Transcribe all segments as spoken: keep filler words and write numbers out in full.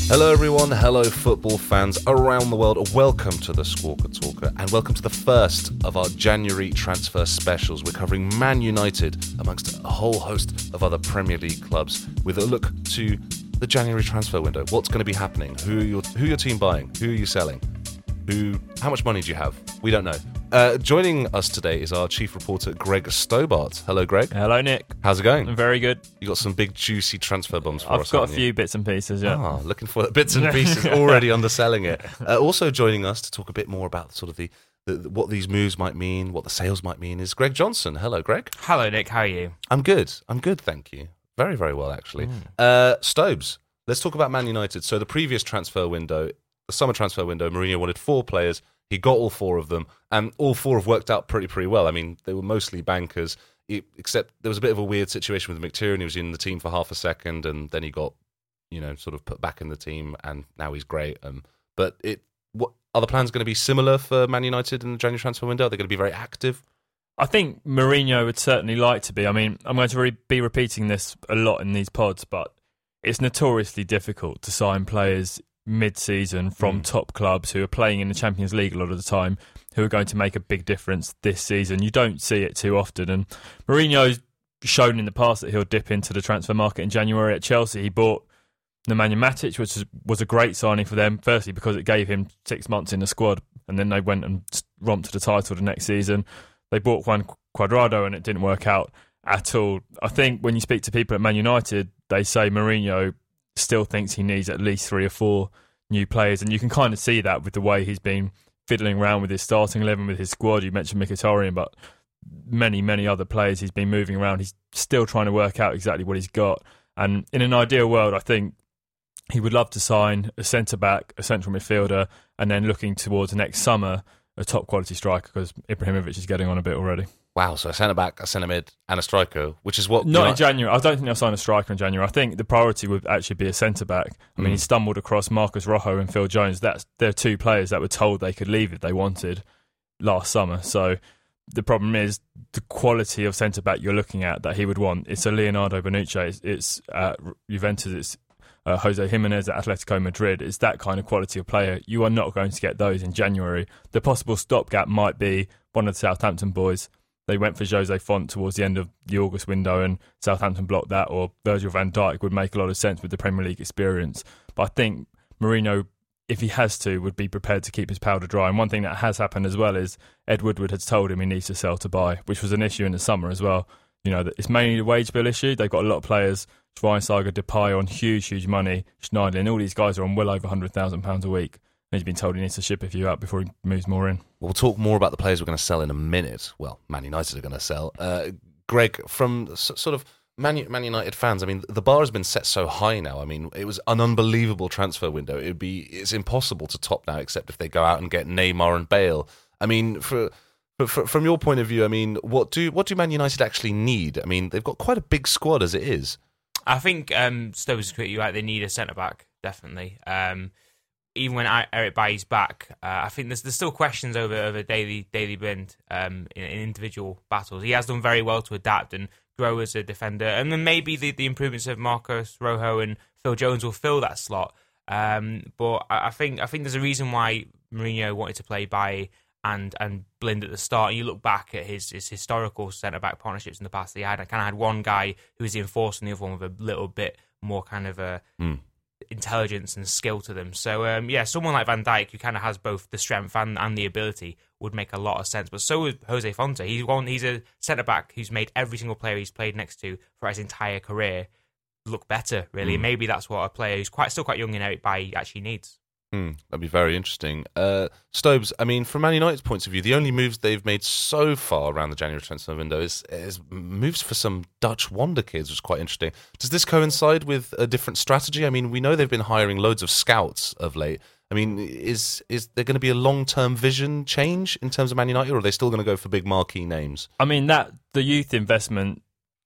Hello everyone, hello football fans around the world. Welcome to the Squawker Talker and welcome to the first of our January transfer specials. We're covering Man United amongst a whole host of other Premier League clubs with a look to the January transfer window. What's going to be happening? Who are your, who are your team buying? Who are you selling? Who? How much money do you have? We don't know. Uh, joining us today is our chief reporter, Greg Stobart. Hello, Greg. Hello, Nick. How's it going? Very good. You got some big, juicy transfer bombs for I've us, got a haven't few you? bits and pieces, yeah. Ah, looking for bits and pieces, already underselling it. Uh, also joining us to talk a bit more about sort of the, the what these moves might mean, what the sales might mean, is Greg Johnson. Hello, Greg. Hello, Nick. How are you? I'm good. I'm good, thank you. Very, very well, actually. Mm. Uh, Stobes, let's talk about Man United. So the previous transfer window, the summer transfer window, Mourinho wanted four players. He got all four of them, and all four have worked out pretty, pretty well. I mean, they were mostly bankers, except there was a bit of a weird situation with Mkhitaryan. He was in the team for half a second, and then he got, you know, sort of put back in the team, and now he's great. Um, but it, what are the plans going to be similar for Man United in the January transfer window? Are they going to be very active? I think Mourinho would certainly like to be. I mean, I'm going to re- be repeating this a lot in these pods, but it's notoriously difficult to sign players mid-season from mm. top clubs who are playing in the Champions League a lot of the time, who are going to make a big difference this season. You don't see it too often, and Mourinho's shown in the past that he'll dip into the transfer market in January. At Chelsea, he bought Nemanja Matic, which was a great signing for them, firstly because it gave him six months in the squad, and then they went and romped to the title the next season. They bought Juan Cuadrado, and it didn't work out at all. I think when you speak to people at Man United, they say Mourinho still thinks he needs at least three or four new players, and you can kind of see that with the way he's been fiddling around with his starting eleven, with his squad. You mentioned Mkhitaryan, but many, many other players he's been moving around. He's still trying to work out exactly what he's got, and in an ideal world, I think he would love to sign a centre-back, a central midfielder, and then looking towards next summer, a top-quality striker, because Ibrahimovic is getting on a bit already. Wow, so a centre-back, a centre-mid, and a striker, which is what... Not United- in January. I don't think they'll sign a striker in January. I think the priority would actually be a centre-back. I mean, Mm. he stumbled across Marcus Rojo and Phil Jones. That's They're two players that were told they could leave if they wanted last summer. So the problem is the quality of centre-back you're looking at that he would want. It's a Leonardo Bonucci. It's, it's at Juventus. It's uh, Jose Jimenez at Atletico Madrid. It's that kind of quality of player. You are not going to get those in January. The possible stopgap might be one of the Southampton boys. They went for Jose Font towards the end of the August window, and Southampton blocked that, or Virgil van Dijk would make a lot of sense with the Premier League experience. But I think Mourinho, if he has to, would be prepared to keep his powder dry. And one thing that has happened as well is Ed Woodward has told him he needs to sell to buy, which was an issue in the summer as well. You know, it's mainly the wage bill issue. They've got a lot of players, Schweinsteiger, Depay on huge, huge money, Schneiderlin, all these guys are on well over one hundred thousand pounds a week. And he's been told he needs to ship a few out before he moves more in. We'll talk more about the players we're going to sell in a minute. Well, Man United are going to sell. Uh, Greg, from s- sort of Man, Man United fans, I mean, the bar has been set so high now. I mean, it was an unbelievable transfer window. It would be, it's impossible to top now, except if they go out and get Neymar and Bale. I mean, for, for, from your point of view, I mean, what do what do Man United actually need? I mean, they've got quite a big squad as it is. I think um, Stowe's put you right. They need a centre back, definitely. Um, even when Eric Bailly's back, uh, I think there's there's still questions over over Daily Daily Blind um, in, in individual battles. He has done very well to adapt and grow as a defender, and then maybe the, the improvements of Marcus Rojo and Phil Jones will fill that slot. Um, but I, I think I think there's a reason why Mourinho wanted to play Bailly and and Blind at the start. And you look back at his, his historical centre back partnerships in the past. He had kind of had one guy who was the enforcer, and the other one with a little bit more kind of a. Mm. intelligence and skill to them. So um, yeah, someone like Van Dijk who kind of has both the strength and, and the ability would make a lot of sense. But so is Jose Fonte. He's one. He's a centre back who's made every single player he's played next to for his entire career look better. Really, mm. and maybe that's what a player who's quite still quite young in Eric Bailly actually needs. Mm, that'd be very interesting. Uh, Stobes, I mean, from Man United's point of view, the only moves they've made so far around the January transfer window is, is moves for some Dutch wonder kids, which is quite interesting. Does this coincide with a different strategy? I mean, we know they've been hiring loads of scouts of late. I mean, is is there going to be a long-term vision change in terms of Man United, or are they still going to go for big marquee names? I mean, that the youth investment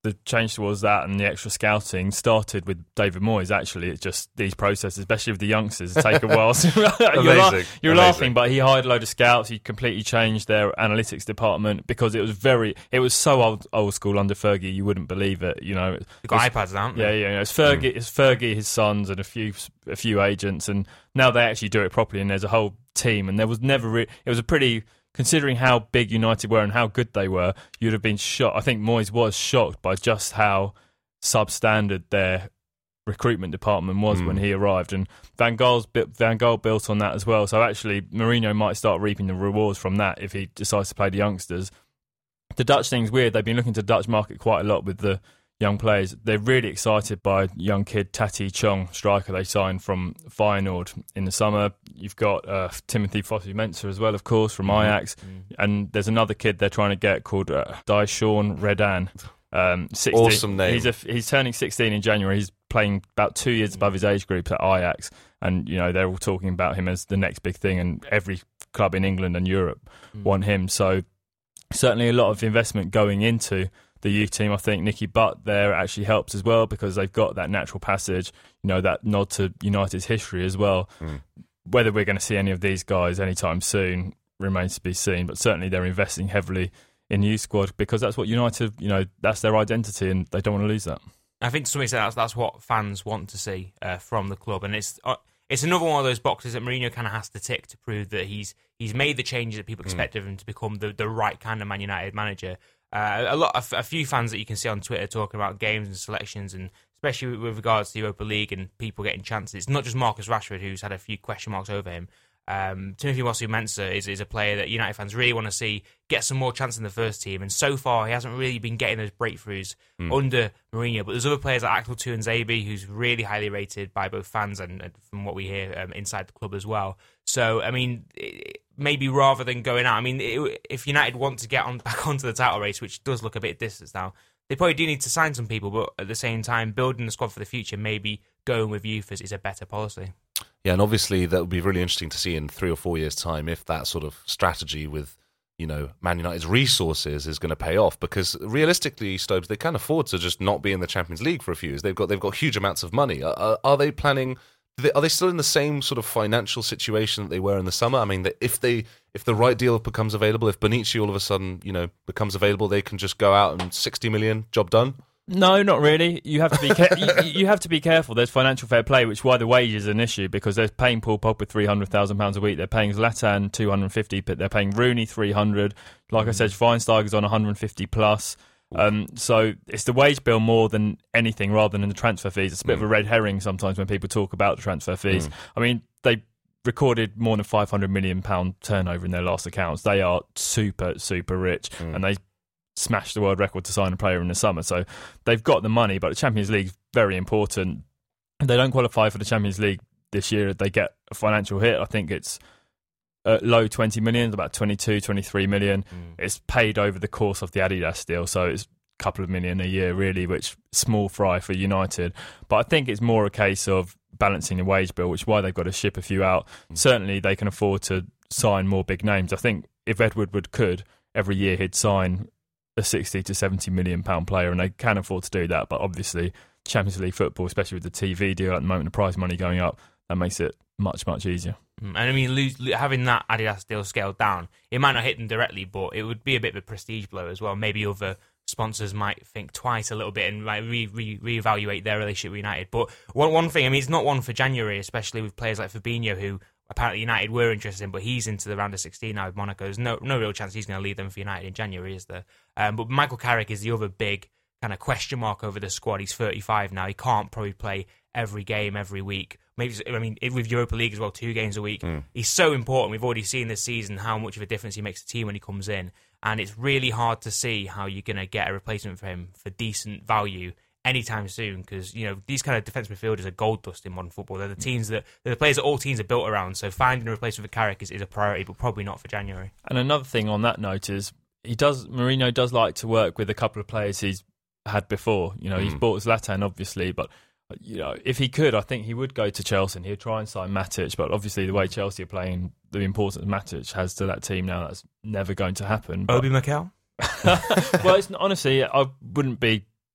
the change towards that and the extra scouting started with David Moyes. Actually, it's just these processes, especially with the youngsters, take a while. you're la- you're laughing, but he hired a load of scouts. He completely changed their analytics department because it was very, it was so old, old school under Fergie. You wouldn't believe it. You know, they've got iPads now. Yeah, yeah. It's Fergie, mm. it's Fergie, his sons, and a few a few agents, and now they actually do it properly. And there's a whole team, and there was never. Re- it was a pretty. Considering how big United were and how good they were, you'd have been shocked. I think Moyes was shocked by just how substandard their recruitment department was mm. when he arrived. And Van Gaal's Van Gaal built on that as well. So actually, Mourinho might start reaping the rewards from that if he decides to play the youngsters. The Dutch thing's weird. They've been looking to the Dutch market quite a lot with the young players. They're really excited by young kid Tati Chong, striker they signed from Feyenoord in the summer. You've got uh, Timothy Fosu-Mensah as well, of course, from mm-hmm. Ajax. Mm-hmm. And there's another kid they're trying to get called uh, Daishawn Redan. Um, sixteen. Awesome name. He's, a, he's turning sixteen in January. He's playing about two years above his age group at Ajax. And, you know, they're all talking about him as the next big thing. And every club in England and Europe mm. want him. So certainly a lot of investment going into the youth team. I think Nicky Butt there actually helps as well because they've got that natural passage, you know, that nod to United's history as well. Mm. Whether we're going to see any of these guys anytime soon remains to be seen, but certainly they're investing heavily in the youth squad because that's what United, you know, that's their identity and they don't want to lose that. I think to some extent that's, that's what fans want to see uh, from the club, and it's uh, it's another one of those boxes that Mourinho kind of has to tick to prove that he's he's made the changes that people expect mm. of him to become the, the right kind of Man United manager. Uh, a lot, of, a few fans that you can see on Twitter talking about games and selections, and especially with regards to the Europa League and people getting chances. It's not just Marcus Rashford who's had a few question marks over him. Um, Timothy Fosu-Mensah is, is a player that United fans really want to see get some more chance in the first team, and so far he hasn't really been getting those breakthroughs mm. under Mourinho. But there's other players like Axel Tuanzebe, who's really highly rated by both fans and, and from what we hear um, inside the club as well. So, I mean, it, maybe rather than going out, I mean, it, if United want to get on back onto the title race, which does look a bit distant now, they probably do need to sign some people, but at the same time, building the squad for the future, maybe going with youth is, is a better policy. Yeah, and obviously that would be really interesting to see in three or four years' time if that sort of strategy with, you know, Man United's resources is going to pay off. Because realistically, Stobes, they can't afford to just not be in the Champions League for a few years. They've got they've got huge amounts of money. Are, are they planning? Are they still in the same sort of financial situation that they were in the summer? I mean, if they if the right deal becomes available, if Bonucci all of a sudden, you know, becomes available, they can just go out and sixty million, job done. No, not really. You have to be ca- you, you have to be careful. There's financial fair play, which is why the wage is an issue, because they're paying Paul Pogba three hundred thousand pounds a week. They're paying Zlatan two hundred fifty, but they're paying Rooney three hundred. Like I said, Schweinsteiger's on one hundred fifty plus. Um, so it's the wage bill more than anything, rather than the transfer fees. It's a bit mm. of a red herring sometimes when people talk about the transfer fees. Mm. I mean, they recorded more than five hundred million pounds turnover in their last accounts. They are super, super rich, mm. and they smashed the world record to sign a player in the summer. So they've got the money, but the Champions League is very important. If they don't qualify for the Champions League this year, they get a financial hit. I think it's uh, low twenty million, about twenty-two, twenty-three million. Mm. It's paid over the course of the Adidas deal, so it's a couple of million a year, really, which small fry for United. But I think it's more a case of balancing the wage bill, which is why they've got to ship a few out. Mm. Certainly, they can afford to sign more big names. I think if Ed Woodward could, every year he'd sign a sixty to seventy million pound player, and they can afford to do that. But obviously, Champions League football, especially with the T V deal at the moment, the prize money going up, that makes it much, much easier. And I mean, lose, having that Adidas deal scaled down, it might not hit them directly, but it would be a bit of a prestige blow as well. Maybe other sponsors might think twice a little bit and might re, re, reevaluate their relationship with United. But one one thing, I mean, it's not one for January, especially with players like Fabinho, who apparently United were interested in, but he's into the round of sixteen now with Monaco. There's no no real chance he's going to leave them for United in January, is there? Um, but Michael Carrick is the other big kind of question mark over the squad. He's thirty-five now. He can't probably play every game, every week. Maybe, I mean, with Europa League as well, two games a week. Mm. He's so important. We've already seen this season how much of a difference he makes to the team when he comes in. And it's really hard to see how you're going to get a replacement for him for decent value anytime soon, because, you know, these kind of defence midfielders are gold dust in modern football. They're the teams that they're the players that all teams are built around. So finding a replacement for Carrick is, is a priority, but probably not for January. And another thing on that note is he does Mourinho does like to work with a couple of players he's had before. You know, mm. he's bought Zlatan obviously, but you know, if he could, I think he would go to Chelsea and he'd try and sign Matic. But obviously, the way Chelsea are playing, the importance Matic has to that team now, that's never going to happen. But Obi Mikel? Well, it's honestly, I wouldn't be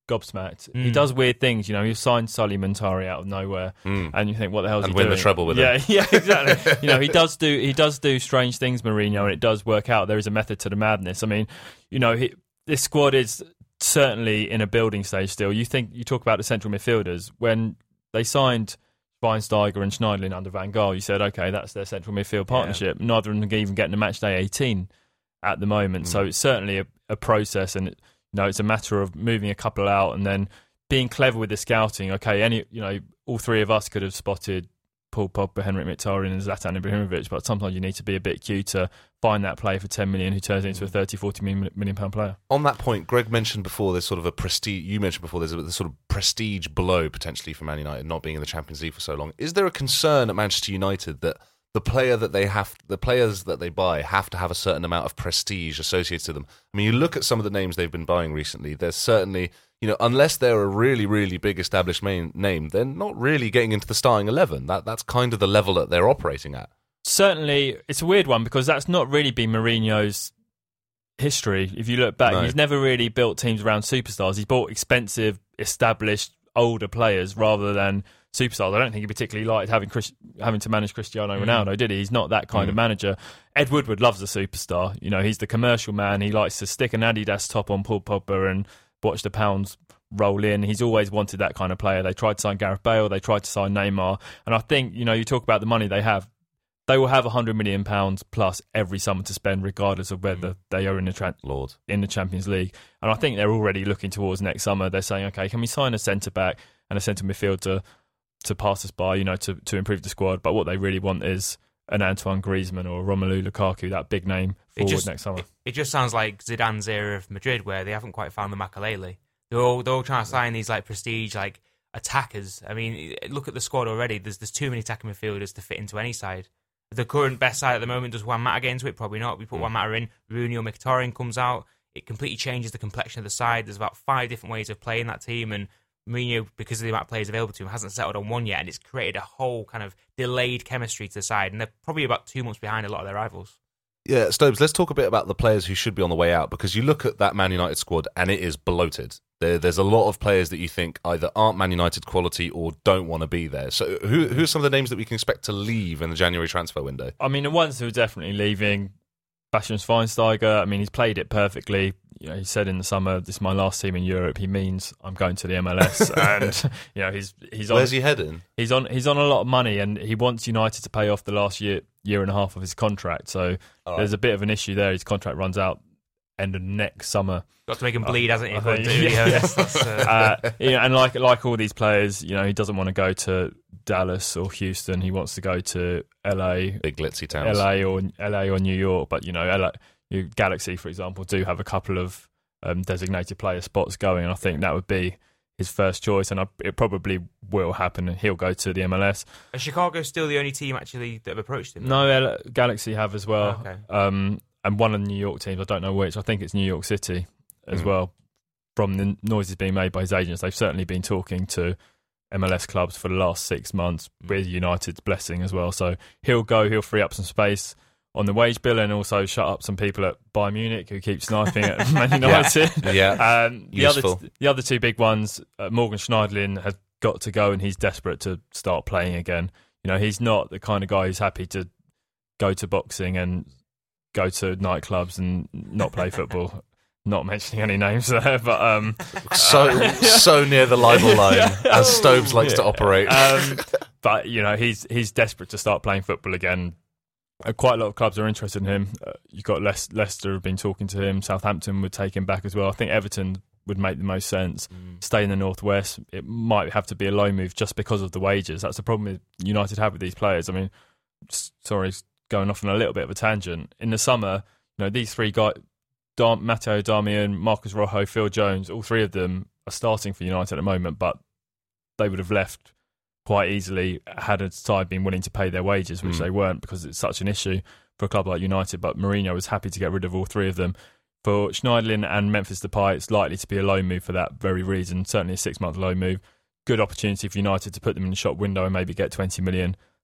gobsmacked. Mm. He does weird things, you know. He signed Sully Montari out of nowhere, Mm. and you think, what the hell is And he win doing? the treble with yeah, him. Yeah, exactly. You know, he does do he does do strange things, Mourinho, and it does work out. There is a method to the madness. I mean, you know, he, this squad is certainly in a building stage still. You think you talk about the central midfielders when they signed Schweinsteiger and Schneiderlin under Van Gaal. You said, okay, that's their central midfield partnership. Yeah. Neither of them can even get into match day eighteen at the moment. Mm. So it's certainly a, a process, and it, you know, it's a matter of moving a couple out and then being clever with the scouting. Okay, any you know, all three of us could have spotted Paul Pogba, Henrik Mkhitaryan and Zlatan Ibrahimovic, but sometimes you need to be a bit cute to find that player for ten million who turns into a thirty, forty million pound player. On that point, Greg mentioned before there's sort of a prestige, you mentioned before there's a this sort of prestige blow potentially for Man United not being in the Champions League for so long. Is there a concern at Manchester United that the player that they have, the players that they buy have to have a certain amount of prestige associated to them? I mean, you look at some of the names they've been buying recently, there's certainly, you know, unless they're a really, really big established main name, they're not really getting into the starting eleven. That That's kind of the level that they're operating at. Certainly, it's a weird one because that's not really been Mourinho's history. If you look back, no. He's never really built teams around superstars. He's bought expensive, established, older players rather than superstars. I don't think he particularly liked having Chris, having to manage Cristiano Ronaldo, mm. did he? He's not that kind mm. of manager. Ed Woodward loves a superstar. You know, he's the commercial man. He likes to stick an Adidas top on Paul Pogba and watch the pounds roll in. He's always wanted that kind of player. They tried to sign Gareth Bale. They tried to sign Neymar. And I think, you know, you talk about the money they have. They will have one hundred million pounds plus every summer to spend, regardless of whether they are in the tra- Lord. in the Champions League. And I think they're already looking towards next summer. They're saying, okay, can we sign a centre-back and a centre midfield to, to pass us by, you know, to, to improve the squad? But what they really want is an Antoine Griezmann or Romelu Lukaku, that big name forward just, next summer. It, it just sounds like Zidane's era of Madrid, where they haven't quite found the Makelele. They're all, they're all trying to sign these like prestige, like attackers. I mean, look at the squad already. There's there's too many attacking midfielders to fit into any side. The current best side at the moment, does Juan Mata get into it? Probably not. We put mm. Juan Mata in, Rooney or Mkhitaryan comes out. It completely changes the complexion of the side. There's about five different ways of playing that team, and Mourinho, because of the amount of players available to him, hasn't settled on one yet, and it's created a whole kind of delayed chemistry to the side, and they're probably about two months behind a lot of their rivals. Yeah, Stobes, let's talk a bit about the players who should be on the way out, because you look at that Man United squad and it is bloated. There, there's a lot of players that you think either aren't Man United quality or don't want to be there. So who, who are some of the names that we can expect to leave in the January transfer window? I mean, the ones who are definitely leaving, Bastian Schweinsteiger, I mean, he's played it perfectly. You know, he said in the summer, this is my last team in Europe. He means I'm going to the M L S. And, you know, he's he's on... Where's he heading? He's on He's on a lot of money, and he wants United to pay off the last year year and a half of his contract. So right. There's a bit of an issue there. His contract runs out end of next summer. Got to make him bleed, uh, hasn't he? I think, yeah, yeah. That's, uh... uh, yeah, and like like all these players, you know, he doesn't want to go to Dallas or Houston. He wants to go to L A, big glitzy towns, L A or L A or New York. But you know, L A, you, Galaxy, for example, do have a couple of um, designated player spots going, and I think that would be his first choice, and I, it probably will happen, and he'll go to the M L S. Is Chicago still the only team actually that have approached him? No, L- Galaxy have as well. Oh, okay. Um, and one of the New York teams, I don't know which, I think it's New York City as mm. well. From the noises being made by his agents, they've certainly been talking to M L S clubs for the last six months mm. with United's blessing as well. So he'll go, he'll free up some space on the wage bill and also shut up some people at Bayern Munich who keep sniping at Man United. yeah, yeah. Um, the, other t- the other two big ones, uh, Morgan Schneiderlin has got to go, and he's desperate to start playing again. You know, he's not the kind of guy who's happy to go to boxing and go to nightclubs and not play football. Not mentioning any names there, but um, so uh, so near the libel line, yeah. as Stobes likes yeah. to operate. Um, but you know, he's he's desperate to start playing football again. Uh, quite a lot of clubs are interested in him. Uh, you've got Le- Leicester have been talking to him. Southampton would take him back as well. I think Everton would make the most sense. Mm. Stay in the Northwest. It might have to be a low move just because of the wages. That's the problem United have with these players. I mean, sorry, going off on a little bit of a tangent. In the summer, you know, these three guys, Dar- Matteo Darmian, Marcus Rojo, Phil Jones, all three of them are starting for United at the moment, but they would have left quite easily had a side been willing to pay their wages, which mm. they weren't, because it's such an issue for a club like United. But Mourinho was happy to get rid of all three of them. For Schneiderlin and Memphis Depay, it's likely to be a low move for that very reason, certainly a six-month low move. Good opportunity for United to put them in the shop window and maybe get twenty million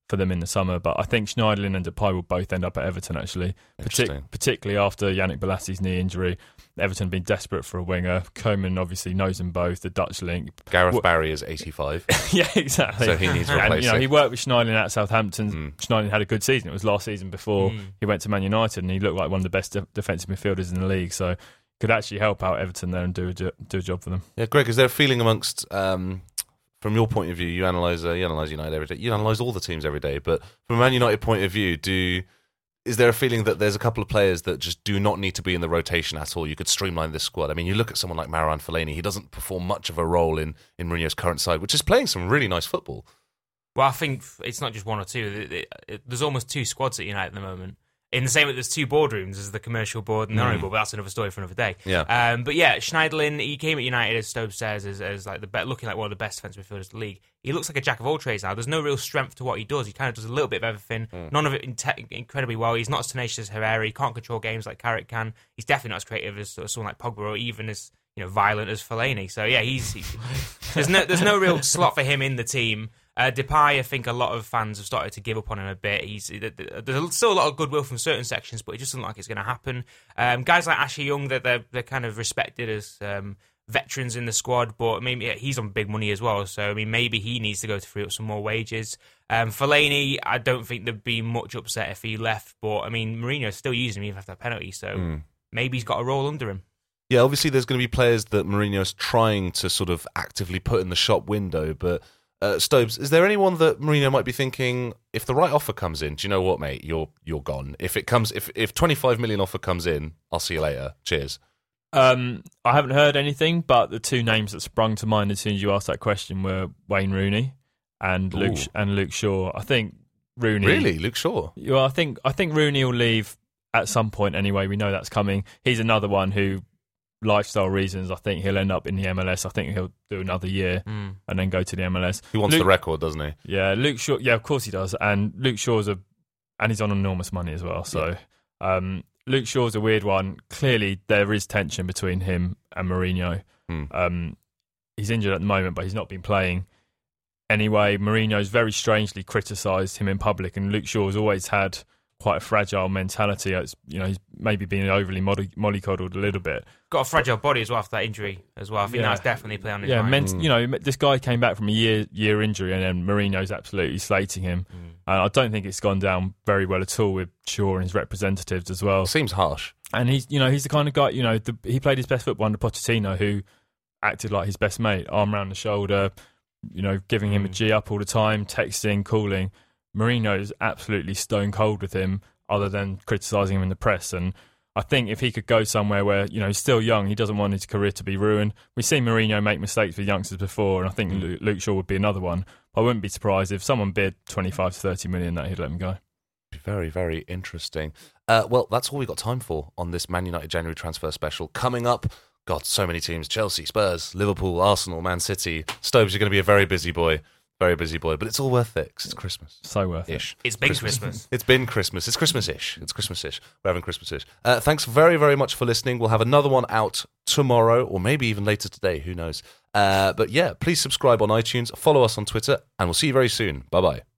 for them in the summer. But I think Schneiderlin and Depay will both end up at Everton, actually, Partic- particularly after Yannick Bolasie's knee injury. Everton have been desperate for a winger. Koeman obviously knows them both, the Dutch link. Gareth Barry is eighty-five. Yeah, exactly. So he needs replacing. And, you know, he worked with Schneiderlin at Southampton. Mm. Schneiderlin had a good season. It was last season before mm. he went to Man United, and he looked like one of the best de- defensive midfielders in the league. So could actually help out Everton there and do a, do a job for them. Yeah, Greg, is there a feeling amongst... Um, from your point of view, you analyse uh, you analyse United every day. You analyse all the teams every day. But from a Man United point of view, do is there a feeling that there's a couple of players that just do not need to be in the rotation at all? You could streamline this squad. I mean, you look at someone like Marouane Fellaini. He doesn't perform much of a role in, in Mourinho's current side, which is playing some really nice football. Well, I think it's not just one or two. There's almost two squads at United at the moment. In the same way, there's two boardrooms. There's the commercial board and the mm. honorary board, but that's another story for another day. Yeah. Um, but yeah, Schneiderlin, he came at United, as Stobe says, as, as like the be- looking like one of the best defensive midfielders in the league. He looks like a jack of all trades now. There's no real strength to what he does. He kind of does a little bit of everything. Mm. None of it in te- incredibly well. He's not as tenacious as Herrera. He can't control games like Carrick can. He's definitely not as creative as someone like Pogba, or even as you know violent as Fellaini. So yeah, he's, he's there's no there's no real slot for him in the team. Uh, Depay, I think a lot of fans have started to give up on him a bit. He's there's still a lot of goodwill from certain sections, but it just doesn't look like it's going to happen. Um, guys like Ashley Young, they're, they're they're kind of respected as um, veterans in the squad, but maybe yeah, he's on big money as well. So I mean, maybe he needs to go to free up some more wages. Um, Fellaini, I don't think there'd be much upset if he left, but I mean, Mourinho's still using him even after that penalty, so mm. maybe he's got a role under him. Yeah, obviously there's going to be players that Mourinho's trying to sort of actively put in the shop window, but. Uh, Stobes, is there anyone that Mourinho might be thinking, if the right offer comes in, do you know what, mate? You're you're gone. If it comes, if if twenty-five million offer comes in, I'll see you later. Cheers. Um, I haven't heard anything, but the two names that sprung to mind as soon as you asked that question were Wayne Rooney and Ooh. Luke and Luke Shaw. I think Rooney. Really, Luke Shaw? Well, I think I think Rooney will leave at some point anyway. We know that's coming. He's another one who. Lifestyle reasons, I think he'll end up in the M L S. I think he'll do another year mm. and then go to the M L S. He wants Luke, the record, doesn't he? Yeah, Luke Shaw. Yeah, of course he does. And Luke Shaw's a, and he's on enormous money as well. So yeah. um, Luke Shaw's a weird one. Clearly, there is tension between him and Mourinho. Mm. Um, he's injured at the moment, but he's not been playing. Anyway, Mourinho's very strangely criticised him in public, and Luke Shaw's always had quite a fragile mentality. It's, you know, he's maybe been overly molly- mollycoddled a little bit. Got a fragile body as well after that injury as well. I think yeah. that's definitely playing on his yeah, mind. Meant, you know, this guy came back from a year year injury, and then Mourinho's absolutely slating him. Mm. And I don't think it's gone down very well at all with Shaw and his representatives as well. Seems harsh. And he's, you know, he's the kind of guy. You know, the, he played his best football under Pochettino, who acted like his best mate, arm around the shoulder, you know, giving him mm. a G up all the time, texting, calling. Mourinho's absolutely stone cold with him, other than criticising him in the press. And I think if he could go somewhere where, you know, he's still young, he doesn't want his career to be ruined. We've seen Mourinho make mistakes with youngsters before, and I think mm. Luke Shaw would be another one. I wouldn't be surprised if someone bid twenty-five to thirty million that he'd let him go. Very, very interesting. Uh, well, that's all we've got time for on this Man United January transfer special. Coming up, God, so many teams. Chelsea, Spurs, Liverpool, Arsenal, Man City. Stobes, you're going to be a very busy boy. Very busy boy, but it's all worth it because it's Christmas. So worth Ish. it. It's been Christmas. Christmas. It's been Christmas. It's Christmas-ish. It's Christmas-ish. We're having Christmas-ish. Uh, thanks very, very much for listening. We'll have another one out tomorrow or maybe even later today. Who knows? Uh, but yeah, please subscribe on iTunes, follow us on Twitter, and we'll see you very soon. Bye-bye.